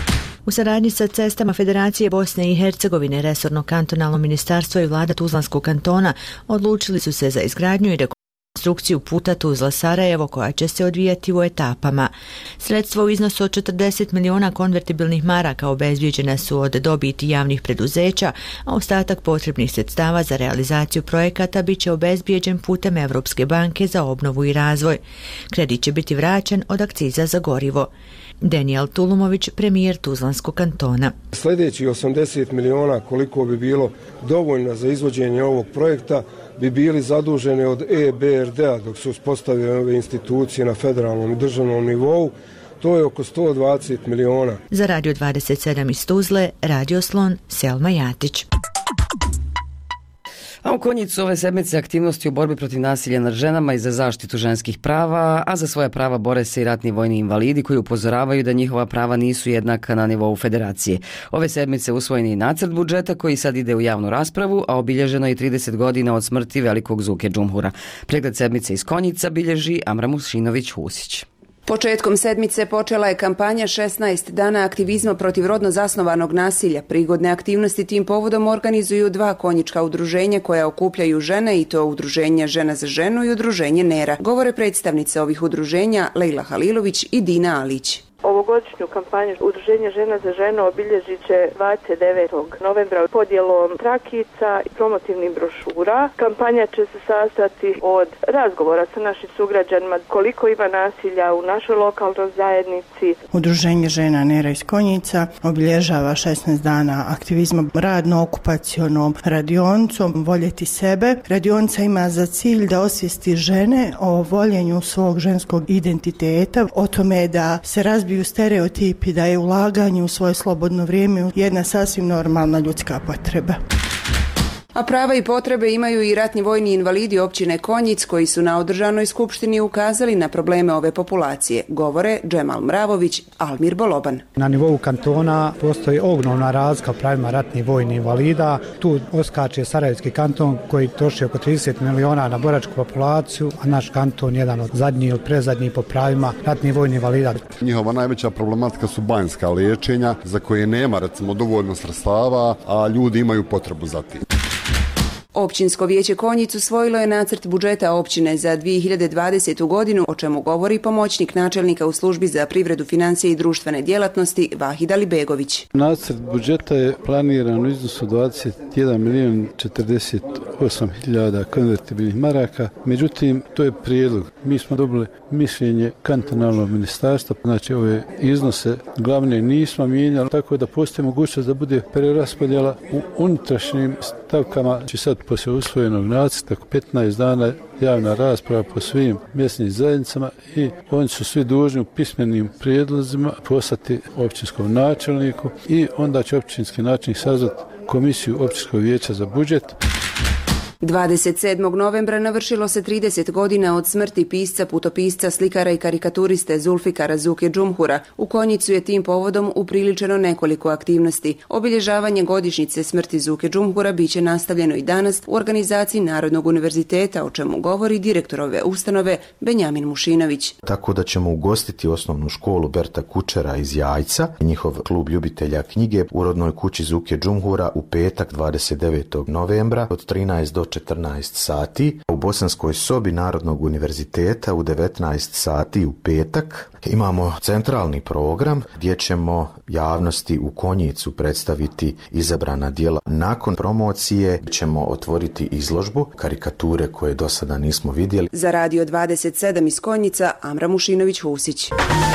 U saradnji sa Cestama Federacije Bosne i Hercegovine, resorno kantonalno ministarstvo i vlada Tuzlanskog kantona odlučili su se za izgradnju i rekonstrukciju puta Tuzla-Sarajevo koja će se odvijati u etapama. Sredstva u iznosu od četrdeset miliona konvertibilnih maraka obezbijeđena su od dobiti javnih preduzeća, a ostatak potrebnih sredstava za realizaciju projekata bit će obezbijeđen putem Evropske banke za obnovu i razvoj. Kredit će biti vraćen od akciza za gorivo. Daniel Tulumović, premijer Tuzlanskog kantona. Sljedeći osamdeset miliona koliko bi bilo dovoljno za izvođenje ovog projekta bi bili zaduženi od E B R D-a dok se uspostavljaju ove institucije na federalnom i državnom nivou. To je oko sto dvadeset miliona. Za Radio dvadeset sedam iz Tuzle, Radio Slon, Selma Jatić. A u Konjicu ove sedmice aktivnosti u borbi protiv nasilja nad ženama i za zaštitu ženskih prava, a za svoja prava bore se i ratni vojni invalidi koji upozoravaju da njihova prava nisu jednaka na nivou federacije. Ove sedmice usvojen je nacrt budžeta koji sad ide u javnu raspravu, a obilježeno je trideset godina od smrti velikog Zuke Džumhura. Pregled sedmice iz Konjica bilježi Amra Mušinović-Husić. Početkom sedmice počela je kampanja šesnaest dana aktivizma protiv rodno zasnovanog nasilja. Prigodne aktivnosti tim povodom organizuju dva konjička udruženja koja okupljaju žene i to udruženje Žena za ženu i udruženje Nera. Govore predstavnice ovih udruženja Lejla Halilović i Dina Alić. Ovogodišnju kampanju Udruženje Žena za ženu obilježit će dvadeset devetog novembra podjelom trakica i promotivnih brošura. Kampanja će se sastati od razgovora sa našim sugrađanima koliko ima nasilja u našoj lokalnoj zajednici. Udruženje Žena Nera iz Konjica obilježava šesnaest dana aktivizma radno-okupacionom radionicom Voljeti sebe. Radionica ima za cilj da osvijesti žene o voljenju svog ženskog identiteta, o tome da se razbiju stereotipi, da je ulaganje u svoje slobodno vrijeme jedna sasvim normalna ljudska potreba. A prava i potrebe imaju i ratni vojni invalidi općine Konjic koji su na održanoj skupštini ukazali na probleme ove populacije, govore Džemal Mravović, Almir Boloban. Na nivou kantona postoji ogromna razlika o pravima ratnih vojnih invalida. Tu oskače Sarajevski kanton koji troši oko trideset miliona na boračku populaciju, a naš kanton jedan od zadnjih, od prezadnjih po pravima ratnih vojnih invalida. Njihova najveća problematika su banjska liječenja za koje nema recimo dovoljno sredstava, a ljudi imaju potrebu za tim. Općinsko vijeće Konjic usvojilo je nacrt budžeta općine za dvije hiljade dvadesetu godinu, o čemu govori pomoćnik načelnika u službi za privredu, financije i društvene djelatnosti Vahid Alibegović. Nacrt budžeta je planiran u iznosu dvadeset jedan milion četrdeset osam hiljada konvertibilnih maraka, međutim to je prijedlog. Mi smo dobili mišljenje kantonalnog ministarstva, znači ove iznose glavne nismo mijenjali, tako da postoji mogućnost da bude preraspodjela u unutrašnjim stavkama. Znači sad poslije usvojenog nacrta petnaest dana javna rasprava po svim mjesnim zajednicama i oni su svi dužni u pismenim prijedlozima poslati općinskom načelniku i onda će općinski načelnik sazvati komisiju općinskog vijeća za budžet. dvadeset sedmog novembra navršilo se trideset godina od smrti pisca, putopisca, slikara i karikaturiste Zulfikara Zuke Džumhura. U Konjicu je tim povodom upriličeno nekoliko aktivnosti. Obilježavanje godišnjice smrti Zuke Džumhura biće nastavljeno i danas u organizaciji Narodnog univerziteta, o čemu govori direktor ove ustanove Benjamin Mušinović. Tako da ćemo ugostiti osnovnu školu Berta Kučera iz Jajca, njihov klub ljubitelja knjige u rodnoj kući Zuke Džumhura u petak dvadeset devetog novembra od trinaest do četrnaest sati, u Bosanskoj sobi Narodnog univerziteta u devetnaest sati u petak. Imamo centralni program gdje ćemo javnosti u Konjicu predstaviti izabrana djela. Nakon promocije ćemo otvoriti izložbu karikature koje do sada nismo vidjeli. Za Radio dvadeset sedam iz Konjica, Amra Mušinović-Husić.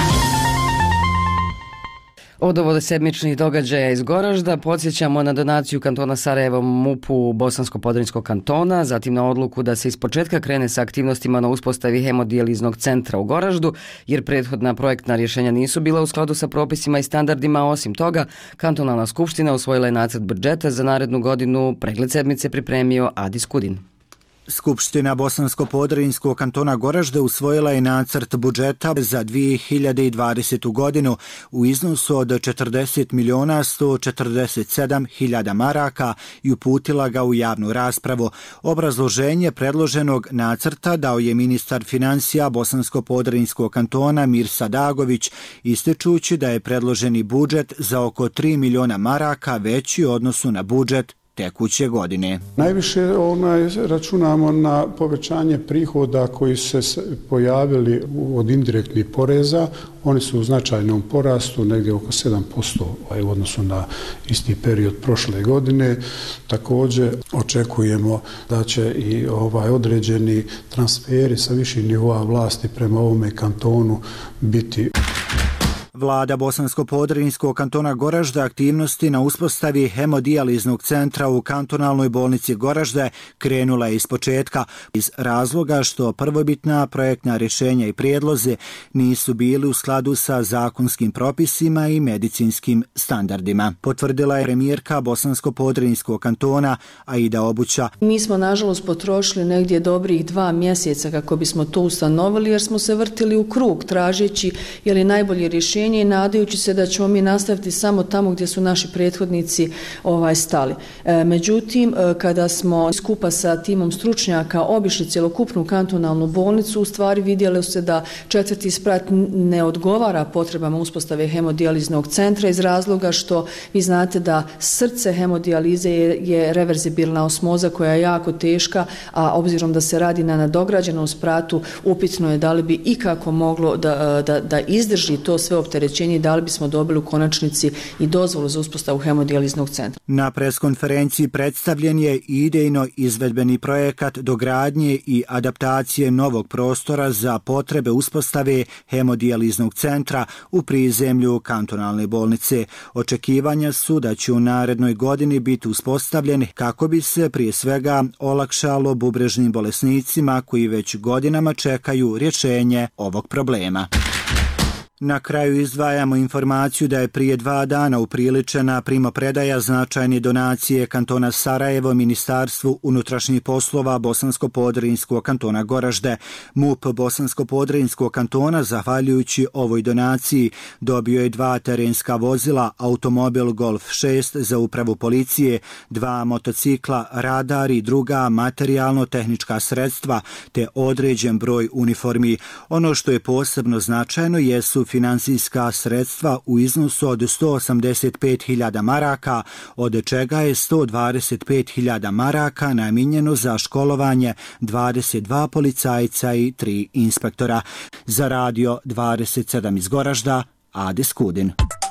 Od ovo sedmičnih događaja iz Goražda podsjećamo na donaciju kantona Sarajevo M U P-u Bosansko-Podrinjskog kantona, zatim na odluku da se ispočetka krene sa aktivnostima na uspostavi hemodijaliznog centra u Goraždu, jer prethodna projektna rješenja nisu bila u skladu sa propisima i standardima. Osim toga, kantonalna skupština usvojila je nacrt budžeta za narednu godinu. Pregled sedmice pripremio Adis Kudin. Skupština Bosansko-Podrinjskog kantona Goražde usvojila je nacrt budžeta za dvije hiljade dvadesetu godinu u iznosu od četrdeset miliona sto četrdeset sedam hiljada maraka i uputila ga u javnu raspravu. Obrazloženje predloženog nacrta dao je ministar financija Bosansko-Podrinjskog kantona Mirsa Dagović, ističući da je predloženi budžet za oko tri miliona maraka veći u odnosu na budžet tekuće godine. Najviše onaj, računamo na povećanje prihoda koji su se pojavili od indirektnih poreza. Oni su u značajnom porastu, negdje oko sedam posto u odnosu na isti period prošle godine. Također očekujemo da će i ovaj određeni transferi sa viših nivoa vlasti prema ovome kantonu biti. Vlada Bosansko-Podrinjskog kantona Goražde aktivnosti na uspostavi hemodijaliznog centra u kantonalnoj bolnici Goražde krenula je iz početka, iz razloga što prvobitna projektna rješenja i prijedlozi nisu bili u skladu sa zakonskim propisima i medicinskim standardima, potvrdila je premijerka Bosansko-Podrinjskog kantona Aida Obuća. Mi smo nažalost potrošili negdje dobrih dva mjeseca kako bismo to ustanovili, jer smo se vrtili u krug tražeći je li najbolje rješenje i nadajući se da ćemo mi nastaviti samo tamo gdje su naši prethodnici ovaj stali. E, međutim, kada smo skupa sa timom stručnjaka obišli cjelokupnu kantonalnu bolnicu, u stvari vidjeli se da četvrti sprat ne odgovara potrebama uspostave hemodijaliznog centra iz razloga što vi znate da srce hemodijalize je, je reverzibilna osmoza koja je jako teška, a obzirom da se radi na nadograđenom spratu, upitno je da li bi ikako moglo da, da, da izdrži to sve opterećenje i da li bismo dobili u konačnici i dozvolu za uspostavu hemodijaliznog centra. Na preskonferenciji predstavljen je idejno izvedbeni projekat dogradnje i adaptacije novog prostora za potrebe uspostave hemodijaliznog centra u prizemlju kantonalne bolnice. Očekivanja su da će u narednoj godini biti uspostavljen kako bi se prije svega olakšalo bubrežnim bolesnicima koji već godinama čekaju rješenje ovog problema. Na kraju izdvajamo informaciju da je prije dva dana upriličena primopredaja značajne donacije kantona Sarajevo Ministarstvu unutrašnjih poslova Bosansko-Podrinjskog kantona Goražde. M U P Bosansko-Podrinjskog kantona, zahvaljujući ovoj donaciji, dobio je dva terenska vozila, automobil Golf šest za upravu policije, dva motocikla, radar i druga materijalno-tehnička sredstva, te određen broj uniformi. Ono što je posebno značajno jesu finansijska sredstva u iznosu od sto osamdeset pet hiljada maraka, od čega je sto dvadeset pet hiljada maraka namijenjeno za školovanje dvadeset dva policajca i tri inspektora. Za Radio dvadeset sedam iz Goražda, Ade Skudin.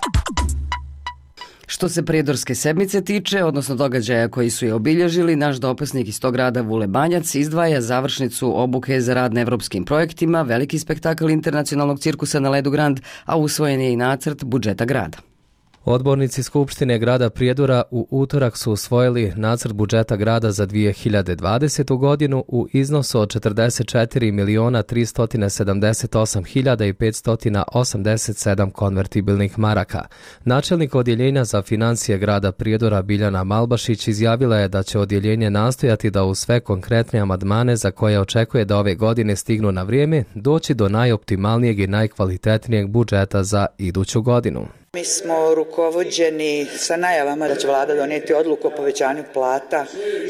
Što se Prijedorske sedmice tiče, odnosno događaja koji su je obilježili, naš dopisnik iz tog grada Vule Banjac izdvaja završnicu obuke za rad na evropskim projektima, veliki spektakl internacionalnog cirkusa na ledu Grand, a usvojen je i nacrt budžeta grada. Odbornici Skupštine grada Prijedora u utorak su usvojili nacrt budžeta grada za dvije hiljade dvadesetu. godinu u iznosu od četrdeset četiri miliona tristo sedamdeset osam hiljada petsto osamdeset sedam konvertibilnih maraka. Načelnik odjeljenja za financije grada Prijedora Biljana Malbašić izjavila je da će odjeljenje nastojati da uz sve konkretne amandmane za koje očekuje da ove godine stignu na vrijeme, doći do najoptimalnijeg i najkvalitetnijeg budžeta za iduću godinu. Mi smo rukovođeni sa najavama da će vlada donijeti odluku o povećanju plata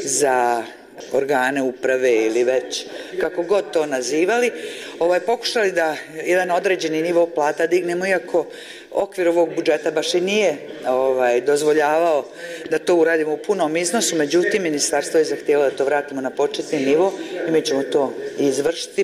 za organe uprave ili već kako god to nazivali. Ovaj, pokušali da jedan određeni nivo plata dignemo, iako okvir ovog budžeta baš i nije ovaj, dozvoljavao da to uradimo u punom iznosu, međutim ministarstvo je zahtijevalo da to vratimo na početni nivo i mi ćemo to izvršiti.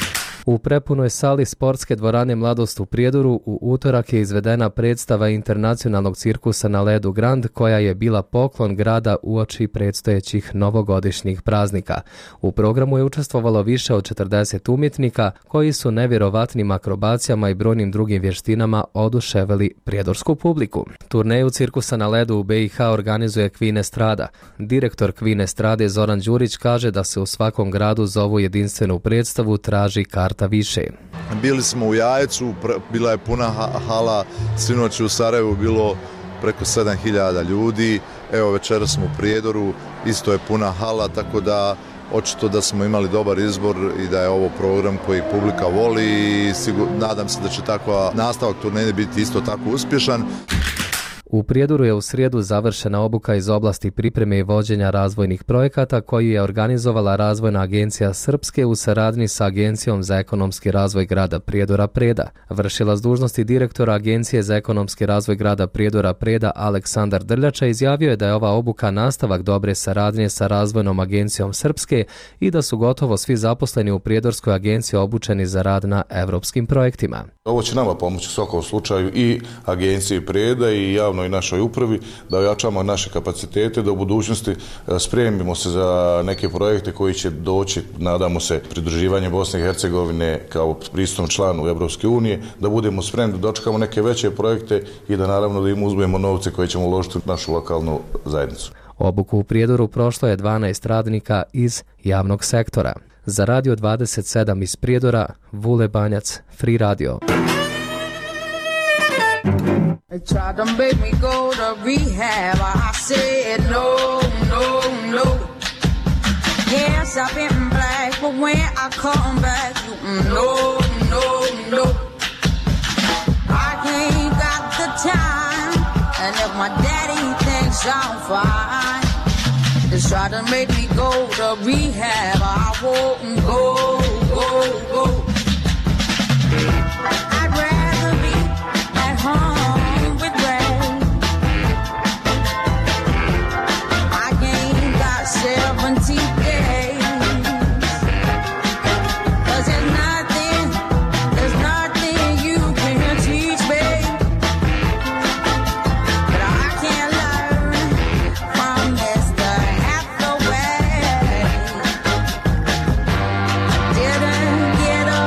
U prepunoj sali sportske dvorane Mladost u Prijedoru u utorak je izvedena predstava internacionalnog cirkusa na ledu Grand, koja je bila poklon grada uoči predstojećih novogodišnjih praznika. U programu je učestvovalo više od četrdeset umjetnika koji su nevjerovatnim akrobacijama i brojnim drugim vještinama oduševili prijedorsku publiku. Turneju cirkusa na ledu u B i H organizuje Kvin Estrada. Direktor Kvin Estrade Zoran Đurić kaže da se u svakom gradu za ovu jedinstvenu predstavu traži karta više. Bili smo u Jajcu, bila je puna hala, sinoć u Sarajevu bilo preko sedam hiljada ljudi, evo večeras smo u Prijedoru, isto je puna hala, tako da očito da smo imali dobar izbor i da je ovo program koji publika voli i sigur, nadam se da će takva nastavak turneje biti isto tako uspješan. U Prijedoru je u srijedu završena obuka iz oblasti pripreme i vođenja razvojnih projekata koju je organizovala Razvojna agencija Srpske u saradnji sa Agencijom za ekonomski razvoj grada Prijedora Preda. Vršilac dužnosti direktora Agencije za ekonomski razvoj grada Prijedora Preda Aleksandar Drljača izjavio je da je ova obuka nastavak dobre saradnje sa Razvojnom agencijom Srpske i da su gotovo svi zaposleni u Prijedorskoj agenciji obučeni za rad na evropskim projektima. Ovo će nama pomoći u svakom slučaju i agenciji Preda i javnoj našoj upravi da ojačamo naše kapacitete, da u budućnosti spremimo se za neke projekte koji će doći, nadamo se, pridruživanje Bosne i Hercegovine kao pristupnom članu Evropske unije, da budemo spremni da dočekamo neke veće projekte i da naravno da im uzmemo novce koje ćemo uložiti u našu lokalnu zajednicu. Obuku u Prijedoru prošlo je dvanaest radnika iz javnog sektora. Za Radio dvadeset sedam iz Prijedora, Vule Banjac, Free Radio. They tried to make me go to rehab. I said no, no, no. Yes, I've been black, but when I come back, no, no, no. I ain't got the time, and if my daddy thinks I'm fine, they try to make me go to rehab. I won't go, go, go. I'd rather be at home. seventy days. Cause there's nothing, there's nothing you can teach me that I can't learn from Mister Hathaway. Didn't get a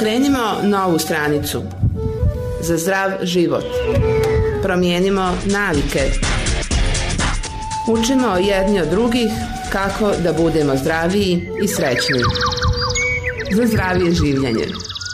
Okrenimo novu stranicu za zdrav život. Promijenimo navike. Učimo jedni od drugih kako da budemo zdraviji i srećni. Za zdravije življenje.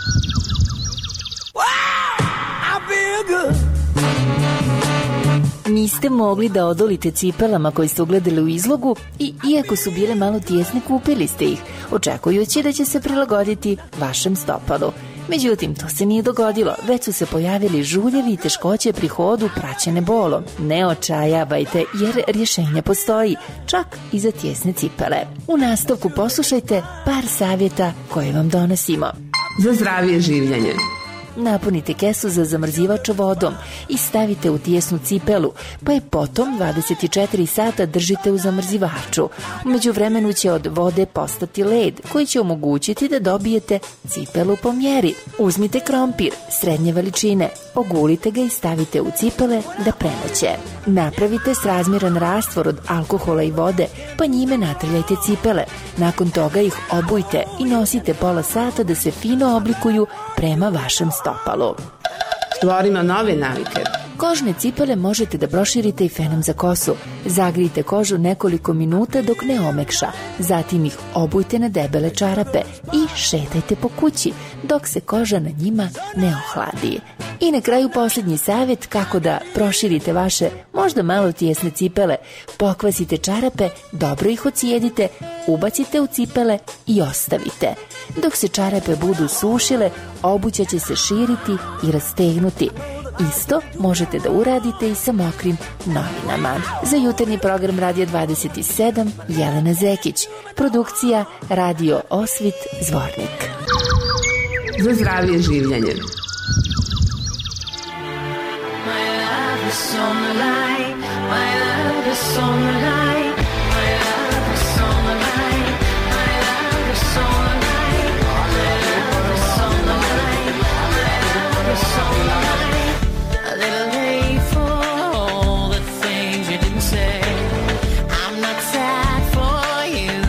Niste mogli da odolite cipelama koje ste ugledali u izlogu i, iako su bile malo tijesne, kupili ste ih, očekujući da će se prilagoditi vašem stopalu. Međutim, to se nije dogodilo, već su se pojavili žuljevi i teškoće pri hodu praćene bolom. Ne očajavajte, jer rješenje postoji, čak i za tijesne cipele. U nastavku poslušajte par savjeta koje vam donosimo. Za zdravije življenje. Napunite kesu za zamrzivač vodom i stavite u tijesnu cipelu, pa je potom dvadeset četiri sata držite u zamrzivaču. U međuvremenu će od vode postati led, koji će omogućiti da dobijete cipelu po mjeri. Uzmite krompir srednje veličine, ogulite ga i stavite u cipele da prenoće. Napravite srazmjeran rastvor od alkohola i vode, pa njime natrljajte cipele. Nakon toga ih obujte i nosite pola sata da se fino oblikuju prema vašem stopalu. Stvorimo nove navike. Kožne cipele možete da proširite i fenom za kosu. Zagrijte kožu nekoliko minuta dok ne omekša. Zatim ih obujte na debele čarape i šetajte po kući dok se koža na njima ne ohladi. I na kraju posljednji savjet kako da proširite vaše možda malo tijesne cipele. Pokvasite čarape, dobro ih ocijedite, ubacite u cipele i ostavite. Dok se čarape budu sušile, obuća će se širiti i rastegnuti. Isto možete da uradite i sa mokrim novinama. Za jutarnji program Radio dvadeset sedam Jelena Zekić. Produkcija Radio Osvit Zvornik. Za zdravije življenje. My love is on the line. My love is on the line. My love is on the line. My love is on the line. My love is on the line. My love is on the line. A little late for all the things you didn't say. I'm not sad for you,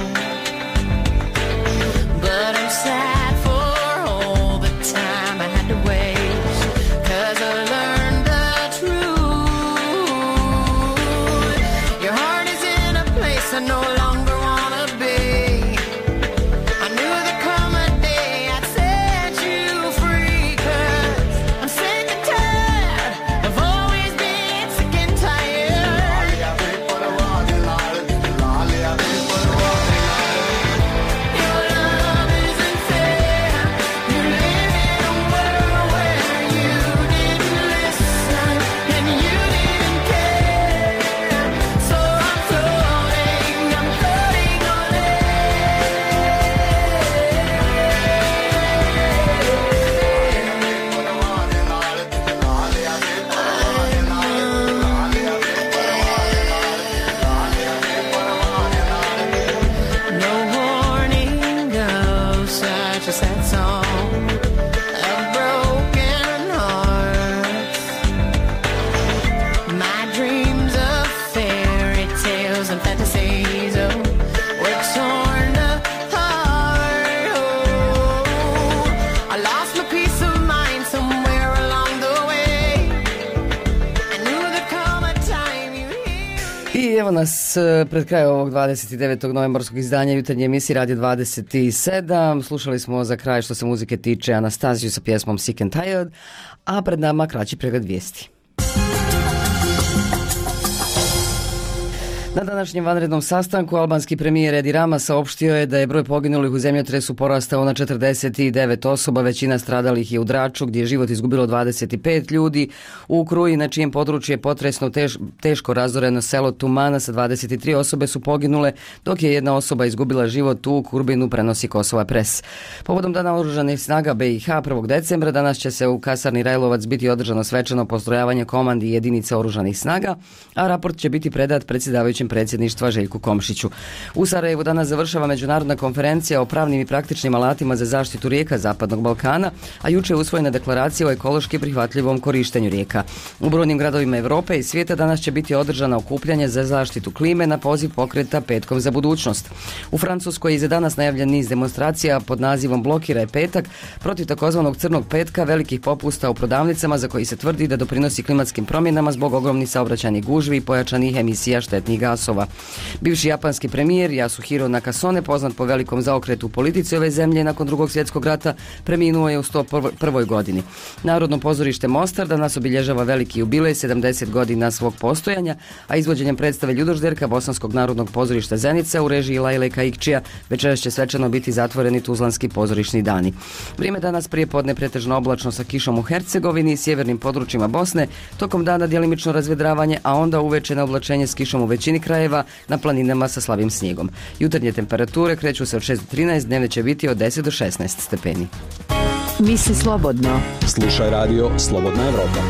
but I'm sad for all the time I had to waste. 'Cause I learned the truth. Your heart is in a place I no longer wanna be. I knew there'd come a day I'd set you free. 'Cause I'm sick and tired of always being sick and tired. Your love isn't fair. You live in a world where you didn't listen and you didn't care. So I'm floating, I'm floating on no warning of such a sad song of broken hearts. My dreams of fairy tales and fantasies oh, were torn apart. Oh, I lost my peace of mind somewhere along the way. I knew there'd come a time you I evo nas e, pred kraj ovog dvadeset devetog novembarskog izdanja jutarnje emisije Radio dvadeset sedam. Slušali smo za kraj što se muzike tiče Anastaziju sa pjesmom Sick and Tired, a pred nama kraći pregled vijesti. Na današnjem vanrednom sastanku albanski premijer Edi Rama saopštio je da je broj poginulih u zemljotresu porastao na četrdeset devet osoba, većina stradalih je u Draču gdje je život izgubilo dvadeset pet ljudi, u Kruji na čijem području je potresno teš, teško razoreno selo Tumana sa dvadeset tri osobe su poginule, dok je jedna osoba izgubila život u Kurbinu, prenosi Kosova Pres. Povodom Dana oružanih snaga B i H prvog decembra danas će se u kasarni Rajlovac biti održano svečano postrojavanje komandi jedinica oružanih snaga, a raport će biti predat predsjedavajući predsjedavajućem predsjedništva Željku Komšiću. U Sarajevu danas završava međunarodna konferencija o pravnim i praktičnim alatima za zaštitu rijeka Zapadnog Balkana, a juče je usvojena deklaracija o ekološki prihvatljivom korištenju rijeka. U brojnim gradovima Europe i svijeta danas će biti održana okupljanje za zaštitu klime na poziv pokreta Petkom za budućnost. U Francuskoj je za danas najavljen niz demonstracija pod nazivom Blokiraj petak protiv takozvanog crnog petka, velikih popusta u prodavnicama za koji se tvrdi da doprinosi klimatskim promjenama zbog ogromnih saobraćajnih gužvi i pojačanih emisija štetnih gasova. Bivši japanski premijer Yasuhiro Nakasone, poznat po velikom zaokretu u politici ove zemlje nakon drugog svjetskog rata, preminuo je u sto prvoj godini. Narodno pozorište Mostar danas obilježava veliki jubilej, sedamdeset godina svog postojanja, a izvođenjem predstave Ljudožderka Bosanskog narodnog pozorišta Zenica u režiji Lajle Kaikčija večeras će svečano biti zatvoreni Tuzlanski pozorišni dani. Vrijeme danas prije podne pretežno oblačno sa kišom u Hercegovini i sjevernim područjima Bosne, tokom dana djelimično razvedravanje, a onda uveče na oblačenje s kišom u većini krajeva, na planinama sa slabim snijegom. Jutarnje temperature kreću se od šest do trinaest, dnevne će biti od deset do šesnaest stepeni. Misli slobodno. Slušaj radio Slobodna Evropa.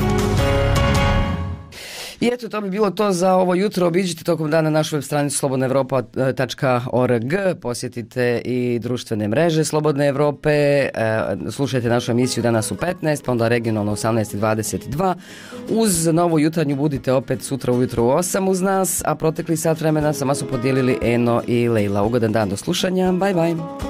I eto, to bi bilo to za ovo jutro. Obiđite tokom dana našu web stranicu slobodna evropa tačka org, posjetite i društvene mreže Slobodne Evrope, slušajte našu emisiju danas u petnaest, pa onda regionalno osamnaest i dvadeset dva. Uz novu jutarnju budite opet sutra ujutro u osam uz nas, a protekli sat vremena sama su podijelili Eno i Lejla. Ugodan dan, do slušanja, bye bye.